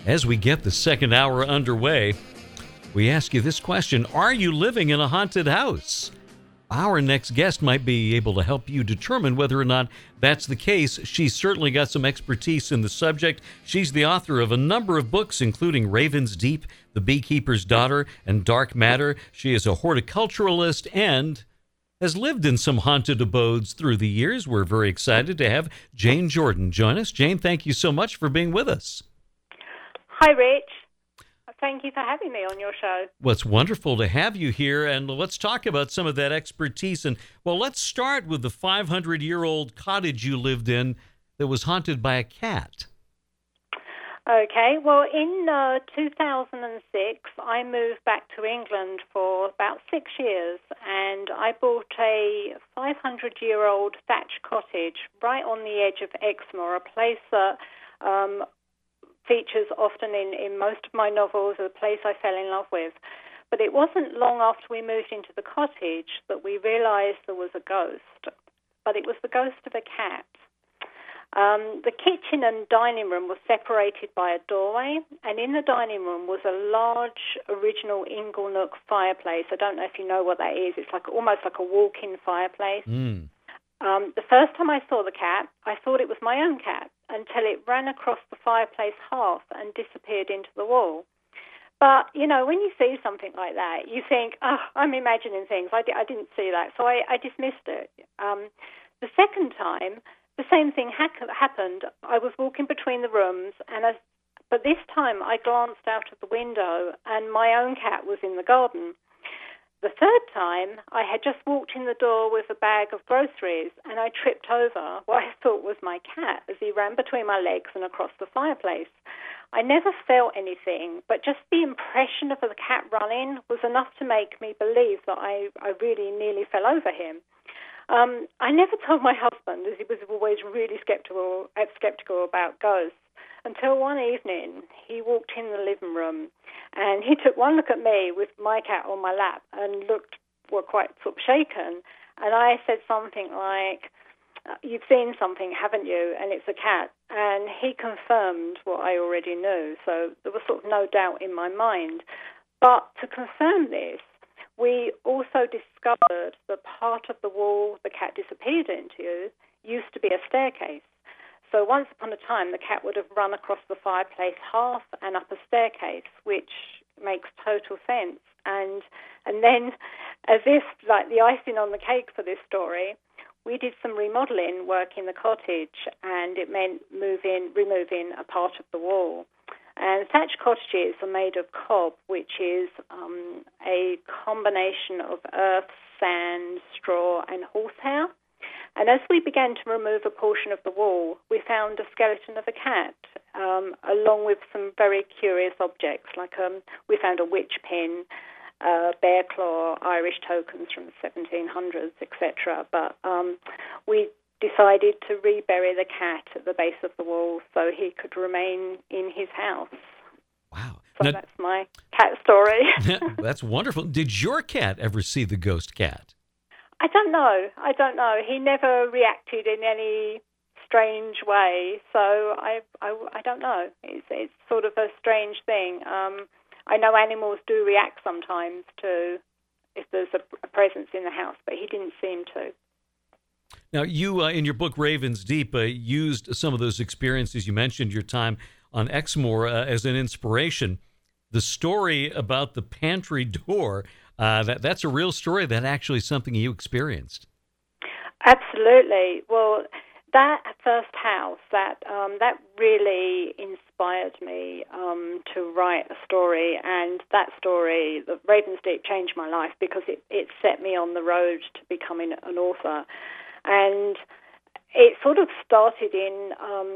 As we get the second hour underway, we ask you this question: are you living in a haunted house? Our next guest might be able to help you determine whether or not that's the case. She's certainly got some expertise in the subject. She's the author of a number of books, including Ravens Deep, The Beekeeper's Daughter, and Dark Matter. She is a horticulturalist and has lived in some haunted abodes through the years. We're very excited to have Jane Jordan join us. Jane, thank you so much for being with us. Hi, Rich. Thank you for having me on your show. Well, it's wonderful to have you here, and let's talk about some of that expertise. And, well, let's start with the 500-year-old cottage you lived in that was haunted by a cat. Okay, well, in 2006, I moved back to England for about 6 years, and I bought a 500-year-old thatched cottage right on the edge of Exmoor, a place that features often in most of my novels, a place I fell in love with. But it wasn't long after we moved into the cottage that we realized there was a ghost, but it was the ghost of a cat. The kitchen and dining room were separated by a doorway, and in the dining room was a large original Inglenook fireplace. I don't know if you know what that is. It's almost like a walk-in fireplace. The first time I saw the cat, I thought it was my own cat until it ran across the fireplace hearth and disappeared into the wall. But, you know, when you see something like that, you think, oh, I'm imagining things. I didn't see that, so I dismissed it. The second time, the same thing happened. I was walking between the rooms, but this time I glanced out of the window and my own cat was in the garden. The third time, I had just walked in the door with a bag of groceries and I tripped over what I thought was my cat as he ran between my legs and across the fireplace. I never felt anything, but just the impression of the cat running was enough to make me believe that I really nearly fell over him. I never told my husband, as he was always really skeptical about ghosts, until one evening he walked in the living room and he took one look at me with my cat on my lap and were quite sort of shaken. And I said something like, "You've seen something, haven't you? And it's a cat." And he confirmed what I already knew. So there was sort of no doubt in my mind. But to confirm this, we also discovered that part of the wall the cat disappeared into used to be a staircase. So once upon a time, the cat would have run across the fireplace hearth and up a staircase, which makes total sense. And then, as if like the icing on the cake for this story, we did some remodeling work in the cottage, and it meant removing a part of the wall. And thatched cottages are made of cob, which is a combination of earth, sand, straw, and horsehair. And as we began to remove a portion of the wall, we found a skeleton of a cat, along with some very curious objects, like we found a witch pin, bear claw, Irish tokens from the 1700s, etc. But we decided to rebury the cat at the base of the wall so he could remain in his house. Wow. So now, that's my cat story. That's wonderful. Did your cat ever see the ghost cat? I don't know. He never reacted in any strange way, so I don't know. It's sort of a strange thing. I know animals do react sometimes to if there's a presence in the house, but he didn't seem to. Now, you, in your book, Ravens Deep, used some of those experiences. You mentioned your time on Exmoor as an inspiration. The story about the pantry door, that's a real story. That actually something you experienced. Absolutely. Well, that first house, that really inspired me to write a story. And that story, the Ravens Deep, changed my life because it set me on the road to becoming an author. And it sort of started in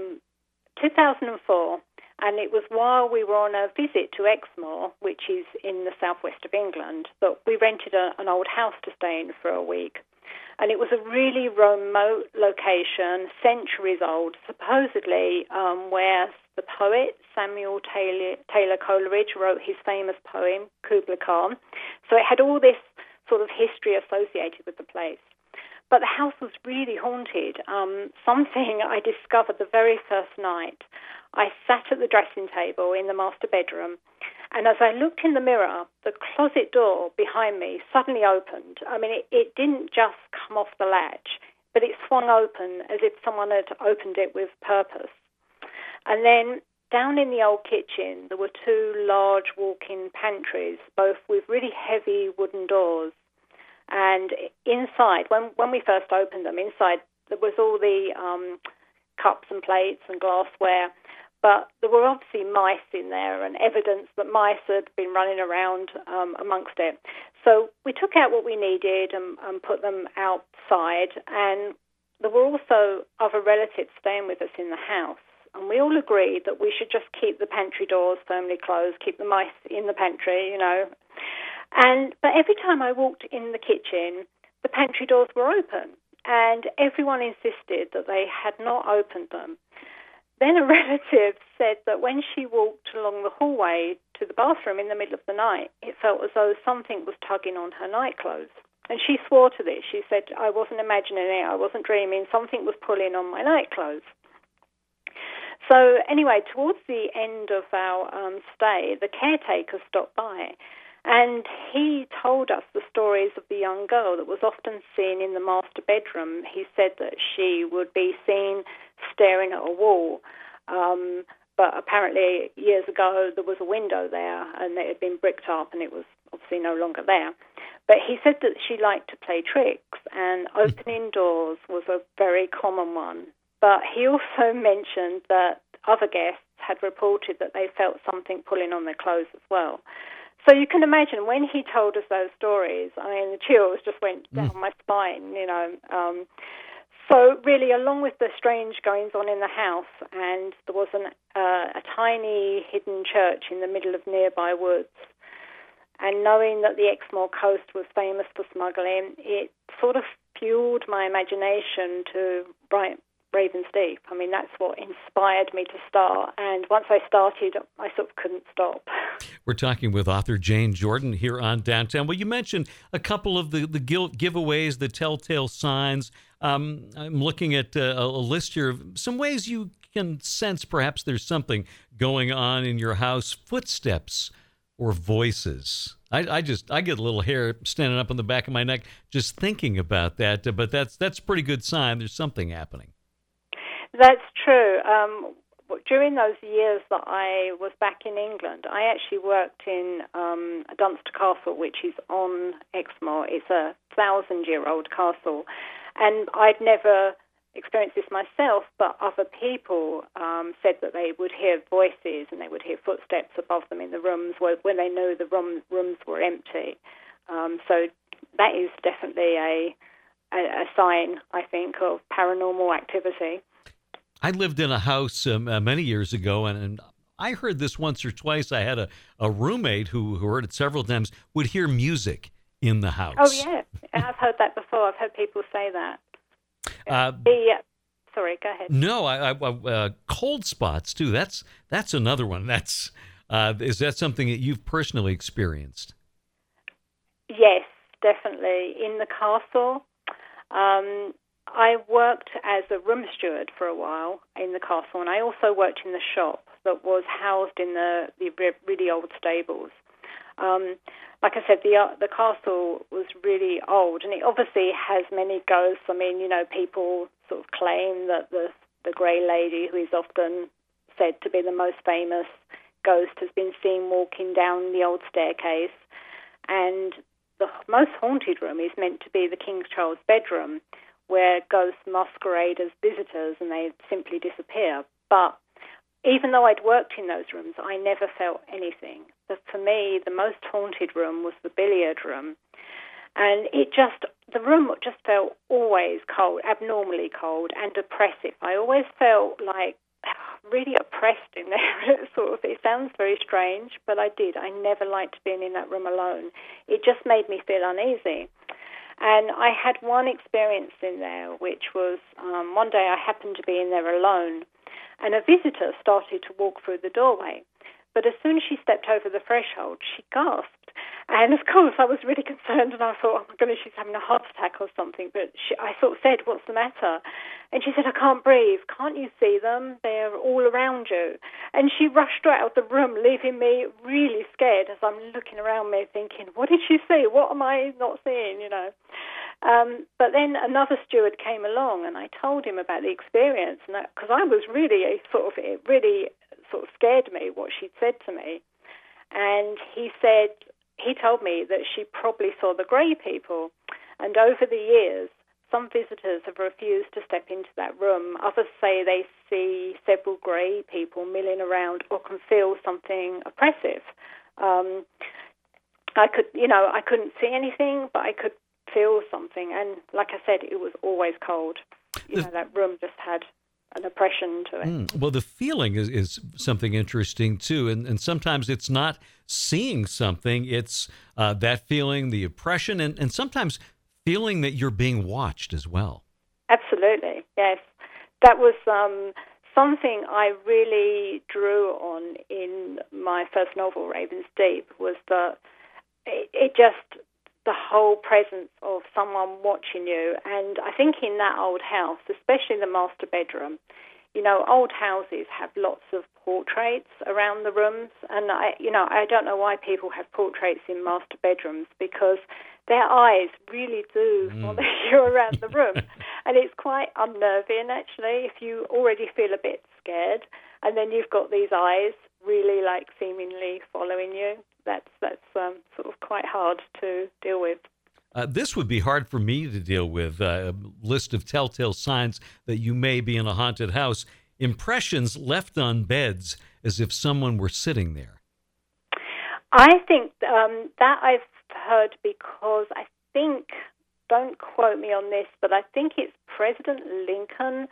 2004, and it was while we were on a visit to Exmoor, which is in the southwest of England, that we rented an old house to stay in for a week. And it was a really remote location, centuries old, supposedly where the poet Samuel Taylor Coleridge wrote his famous poem, Kubla Khan. So it had all this sort of history associated with the place. But the house was really haunted. Something I discovered the very first night. I sat at the dressing table in the master bedroom, and as I looked in the mirror, the closet door behind me suddenly opened. I mean, it didn't just come off the latch, but it swung open as if someone had opened it with purpose. And then down in the old kitchen, there were two large walk-in pantries, both with really heavy wooden doors. And inside, when we first opened them, inside there was all the cups and plates and glassware, but there were obviously mice in there and evidence that mice had been running around amongst it. So we took out what we needed and put them outside, and there were also other relatives staying with us in the house. And we all agreed that we should just keep the pantry doors firmly closed, keep the mice in the pantry, you know. But every time I walked in the kitchen, the pantry doors were open, and everyone insisted that they had not opened them. Then a relative said that when she walked along the hallway to the bathroom in the middle of the night, it felt as though something was tugging on her nightclothes. And she swore to this. She said, I wasn't imagining it, I wasn't dreaming, something was pulling on my nightclothes. So anyway, towards the end of our stay, the caretaker stopped by, and he told us the stories of the young girl that was often seen in the master bedroom. He said that she would be seen staring at a wall, but apparently years ago there was a window there and it had been bricked up and it was obviously no longer there. But he said that she liked to play tricks, and opening doors was a very common one. But he also mentioned that other guests had reported that they felt something pulling on their clothes as well. So you can imagine when he told us those stories, I mean, the chills just went down my spine, you know. So really, along with the strange goings-on in the house, and there was a tiny hidden church in the middle of nearby woods, and knowing that the Exmoor coast was famous for smuggling, it sort of fueled my imagination to write Ravens Deep. I mean, that's what inspired me to start. And once I started, I sort of couldn't stop. We're talking with author Jane Jordan here on Downtown. Well, you mentioned a couple of the giveaways, the telltale signs. I'm looking at a list here of some ways you can sense perhaps there's something going on in your house. Footsteps or voices. I get a little hair standing up on the back of my neck just thinking about that. But that's a pretty good sign. There's something happening. That's true. During those years that I was back in England, I actually worked in Dunster Castle, which is on Exmoor. It's a 1,000-year-old castle. And I'd never experienced this myself, but other people said that they would hear voices and they would hear footsteps above them in the rooms when they knew the rooms were empty. So that is definitely a sign, I think, of paranormal activity. I lived in a house many years ago, and I heard this once or twice. I had a roommate who heard it several times, would hear music in the house. Oh, yeah. I've heard that before. I've heard people say that. Sorry, go ahead. No, cold spots, too. That's another one. Is that something that you've personally experienced? Yes, definitely. In the castle, I worked as a room steward for a while in the castle, and I also worked in the shop that was housed in the really old stables. Like I said, the castle was really old, and it obviously has many ghosts. I mean, you know, people sort of claim that the Grey Lady, who is often said to be the most famous ghost, has been seen walking down the old staircase, and the most haunted room is meant to be the King Charles bedroom, where ghosts masquerade as visitors and they simply disappear. But even though I'd worked in those rooms, I never felt anything. But for me, the most haunted room was the billiard room. And the room just felt always cold, abnormally cold and oppressive. I always felt like really oppressed in there. It sounds very strange, but I did. I never liked being in that room alone. It just made me feel uneasy. And I had one experience in there, which was one day I happened to be in there alone, and a visitor started to walk through the doorway. But as soon as she stepped over the threshold, she gasped, And of course, I was really concerned, and I thought, oh my goodness, she's having a heart attack or something. But I sort of said, what's the matter? And she said, I can't breathe. Can't you see them? They're all around you. And she rushed out of the room, leaving me really scared as I'm looking around me thinking, what did she see? What am I not seeing, you know? But then another steward came along, and I told him about the experience, because I was really it really sort of scared me what she'd said to me. And he told me that she probably saw the grey people, and over the years, some visitors have refused to step into that room. Others say they see several grey people milling around or can feel something oppressive. I couldn't see anything, but I could feel something. And like I said, it was always cold. That room just had an oppression to it. Well, the feeling is something interesting, too. And sometimes it's not seeing something. It's that feeling, the oppression, and sometimes feeling that you're being watched as well. Absolutely, yes. That was something I really drew on in my first novel, Ravens Deep, was that it just, the whole presence of someone watching you. And I think in that old house, especially the master bedroom, old houses have lots of portraits around the rooms. And I don't know why people have portraits in master bedrooms, because their eyes really do follow you around the room. And it's quite unnerving, actually, if you already feel a bit scared, and then you've got these eyes really seemingly following you. That's sort of quite hard to deal with. This would be hard for me to deal with. A list of telltale signs that you may be in a haunted house. Impressions left on beds as if someone were sitting there. I think that I've heard, because I think, don't quote me on this, but I think it's President Lincoln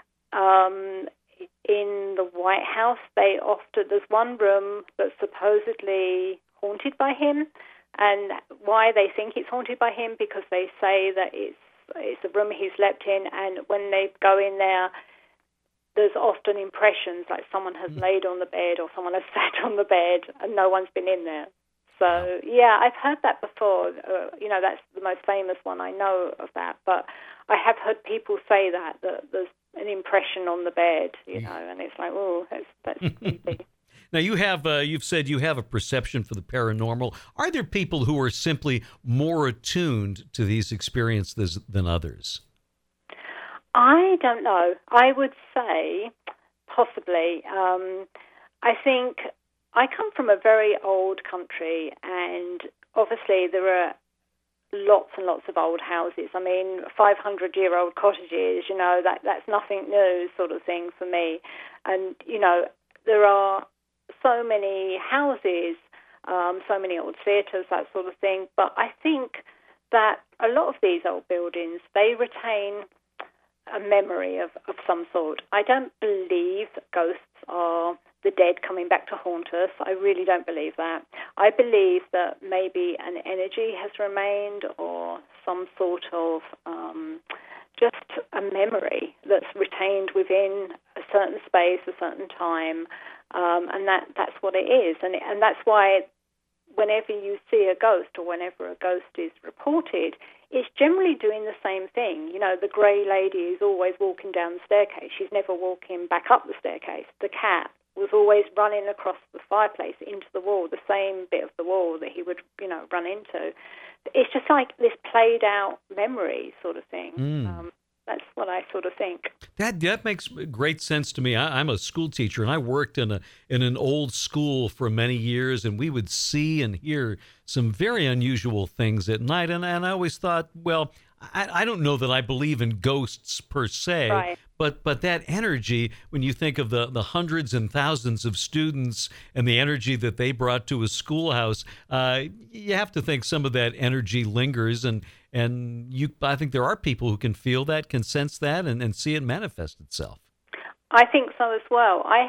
in the White House. There's one room that's supposedly haunted by him. And why they think it's haunted by him, because they say that it's a room he slept in, and when they go in there, there's often impressions like someone has laid on the bed or someone has sat on the bed and no one's been in there. So, yeah, I've heard that before. That's the most famous one I know of that. But I have heard people say that there's an impression on the bed, and it's like, oh, that's creepy. Now, you've said you have a perception for the paranormal. Are there people who are simply more attuned to these experiences than others? I don't know. I would say possibly. I think I come from a very old country, and obviously there are lots and lots of old houses. I mean, 500-year-old cottages, that's nothing new sort of thing for me. And, there are so many houses, so many old theatres, that sort of thing. But I think that a lot of these old buildings, they retain a memory of some sort. I don't believe that ghosts are the dead coming back to haunt us. I really don't believe that. I believe that maybe an energy has remained, or some sort of just a memory that's retained within a certain space, a certain time. And that's what it is. And that's why whenever you see a ghost, or whenever a ghost is reported, it's generally doing the same thing. The grey lady is always walking down the staircase. She's never walking back up the staircase. The cat was always running across the fireplace into the wall, the same bit of the wall that he would, run into. It's just like this played out memory sort of thing. That's what I sort of think. That makes great sense to me. I'm a school teacher, and I worked in an old school for many years, and we would see and hear some very unusual things at night. And I always thought, well, I don't know that I believe in ghosts per se, right. But that energy, when you think of the hundreds and thousands of students and the energy that they brought to a schoolhouse, you have to think some of that energy lingers. And I think there are people who can feel that, can sense that, and see it manifest itself. I think so as well. I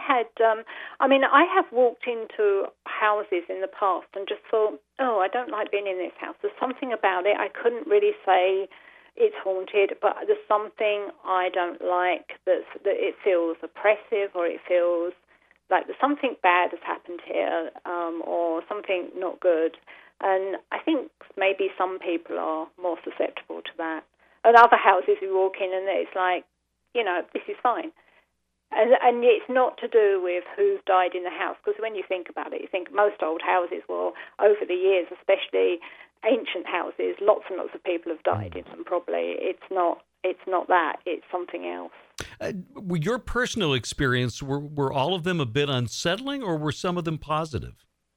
have walked into houses in the past and just thought, oh, I don't like being in this house. There's something about it. I couldn't really say it's haunted, but there's something I don't like, that it feels oppressive, or it feels like something bad has happened here, or something not good. And I think maybe some people are more susceptible to that. And other houses we walk in and it's like, this is fine. And it's not to do with who's died in the house, because when you think about it, you think most old houses, well, over the years, especially ancient houses, lots and lots of people have died in them probably. It's not that, it's something else. Your personal experience, were all of them a bit unsettling, or were some of them positive?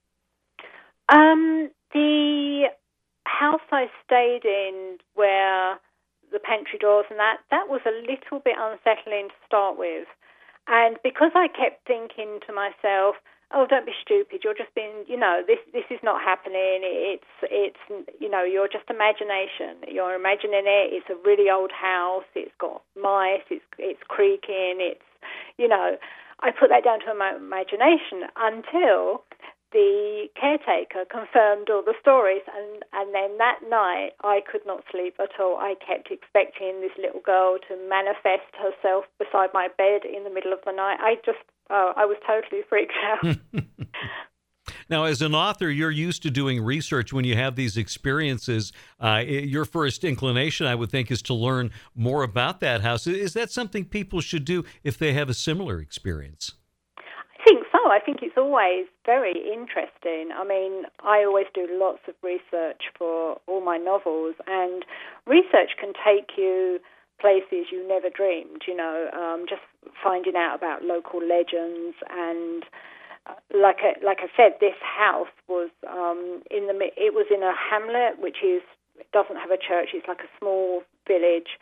The house I stayed in, where the pantry doors and that was a little bit unsettling to start with. And because I kept thinking to myself, oh, don't be stupid, you're just being, this is not happening, it's you're just imagination. You're imagining it, it's a really old house, it's got mice, it's creaking, I put that down to my imagination until the caretaker confirmed all the stories, and then that night I could not sleep at all. I kept expecting this little girl to manifest herself beside my bed in the middle of the night. I was totally freaked out. Now, as an author, you're used to doing research when you have these experiences. Your first inclination, I would think, is to learn more about that house. Is that something people should do if they have a similar experience? I think so. I think it's always very interesting. I mean, I always do lots of research for all my novels, and research can take you places you never dreamed, just finding out about local legends. And like I said, this house was it was in a hamlet, which doesn't have a church. It's like a small village,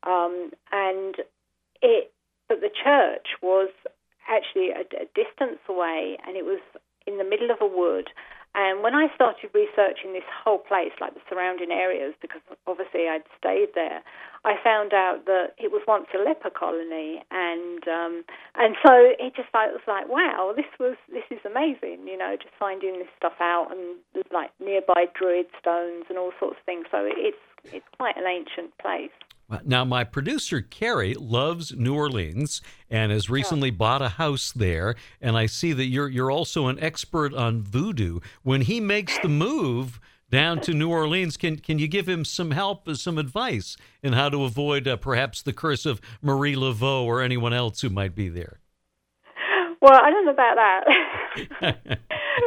but the church was actually a distance away, and it was in the middle of a wood. And when I started researching this whole place, like the surrounding areas, because obviously I'd stayed there, I found out that it was once a leper colony, and so it just was like, wow, this is amazing, just finding this stuff out, and like nearby druid stones and all sorts of things. So it's quite an ancient place. Now, my producer, Carrie, loves New Orleans and has recently bought a house there, and I see that you're also an expert on voodoo. When he makes the move down to New Orleans, can you give him some help, some advice in how to avoid perhaps the curse of Marie Laveau or anyone else who might be there? Well, I don't know about that.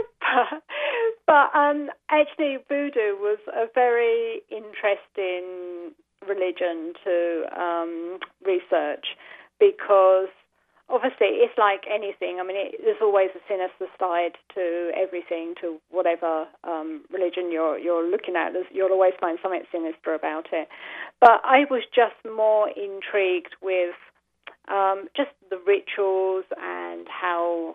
but actually, voodoo was a very interesting religion to research, because obviously it's like anything. I mean, there's always a sinister side to everything, to whatever religion you're looking at. You'll always find something sinister about it. But I was just more intrigued with just the rituals and how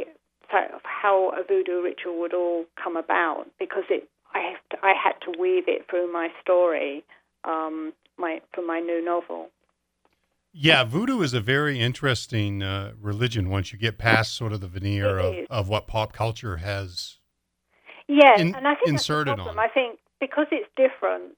a voodoo ritual would all come about, because I had to weave it through my story. For my new novel. Yeah, voodoo is a very interesting religion once you get past sort of the veneer of what pop culture has and I think inserted that's the problem. on. I think because it's different,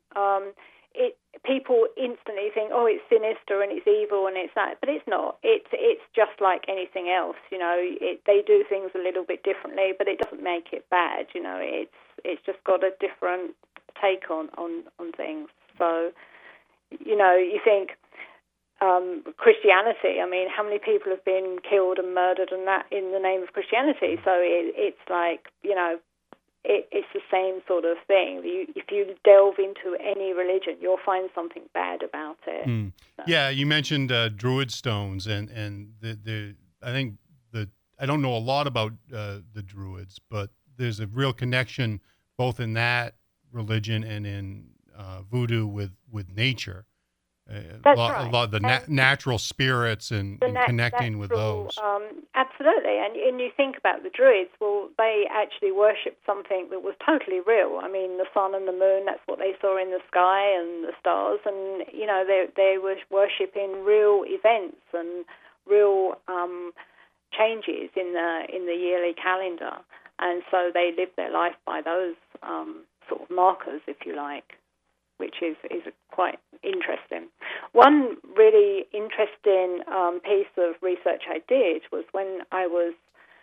people instantly think, oh, it's sinister and it's evil and it's that, but it's not. It's just like anything else. They do things a little bit differently, but it doesn't make it bad. It's just got a different take on things. So, you think Christianity, I mean, how many people have been killed and murdered and that in the name of Christianity? So it's like, it's the same sort of thing. If you delve into any religion, you'll find something bad about it. Mm. So. Yeah, you mentioned druid stones, and I think I don't know a lot about the druids, but there's a real connection both in that religion and in voodoo with nature. That's right. right. A lot of the natural spirits and connecting with those. Absolutely. And you think about the druids, well, they actually worshipped something that was totally real. I mean, the sun and the moon, that's what they saw in the sky, and the stars. And, they were worshipping real events and real changes in the yearly calendar. And so they lived their life by those sort of markers, if you like, which is quite interesting. One really interesting piece of research I did was when I was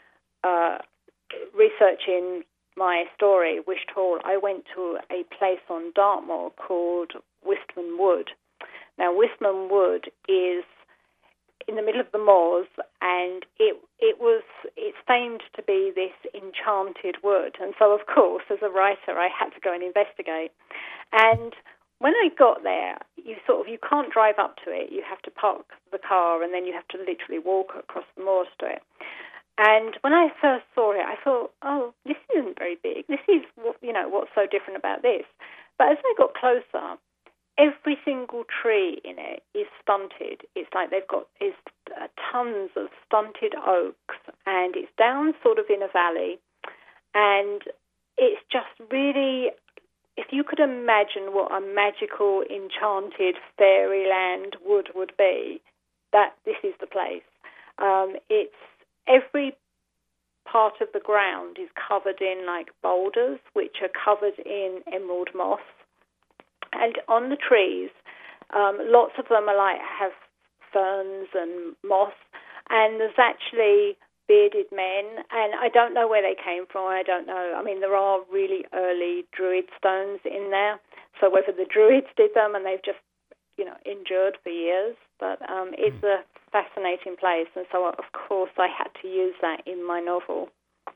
researching my story, Wisht Hall, I went to a place on Dartmoor called Wistman Wood. Now, Wistman Wood is in the middle of the moors, and it's famed to be this enchanted wood. And so, of course, as a writer, I had to go and investigate. And when I got there, you can't drive up to it. You have to park the car, and then you have to literally walk across the moors to it. And when I first saw it, I thought, oh, this isn't very big. This is, what's so different about this? But as I got closer, every single tree in it is stunted. It's like they've got tons of stunted oaks, and it's down sort of in a valley. And it's just really, if you could imagine what a magical, enchanted fairyland wood would be, that this is the place. It's every part of the ground is covered in like boulders, which are covered in emerald moss. And on the trees, lots of them have ferns and moss, and there's actually bearded men, and I don't know where they came from. I don't know. I mean, there are really early Druid stones in there, so whether the Druids did them and they've just, endured for years, but it's a fascinating place, and so, of course, I had to use that in my novel.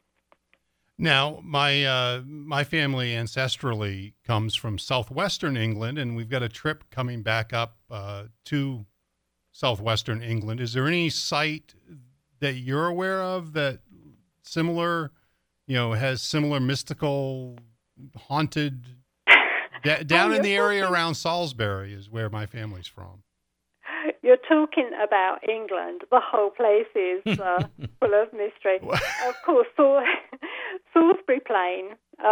Now, my family ancestrally comes from southwestern England, and we've got a trip coming back up to southwestern England. Is there any site that you're aware of that similar, has similar mystical, haunted, down in the area around Salisbury is where my family's from? You're talking about England. The whole place is full of mystery. Of course, Salisbury Plain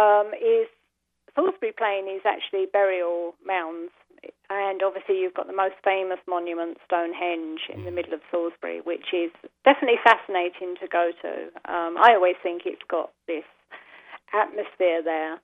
is actually burial mounds, and obviously you've got the most famous monument, Stonehenge, in the middle of Salisbury, which is definitely fascinating to go to. I always think it's got this atmosphere there.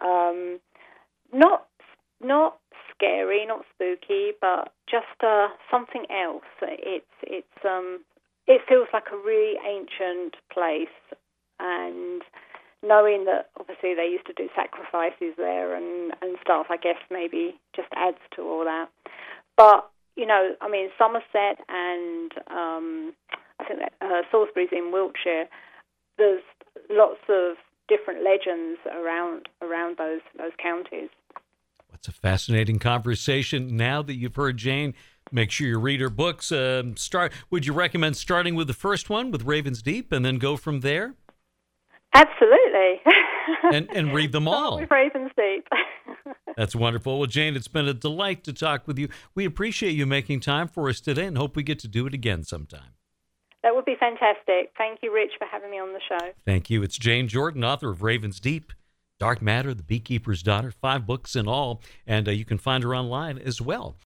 Not scary, not spooky, but just something else. It feels like a really ancient place, and knowing that obviously they used to do sacrifices there and stuff, I guess maybe just adds to all that. But Somerset and I think that Salisbury's in Wiltshire. There's lots of different legends around those counties. It's a fascinating conversation. Now that you've heard Jane, make sure you read her books. Would you recommend starting with the first one, with Ravens Deep, and then go from there? Absolutely. and read them all. With Ravens Deep. That's wonderful. Well, Jane, it's been a delight to talk with you. We appreciate you making time for us today and hope we get to do it again sometime. That would be fantastic. Thank you, Rich, for having me on the show. Thank you. It's Jane Jordan, author of Ravens Deep, Dark Matter, The Beekeeper's Daughter, 5 books in all, and you can find her online as well.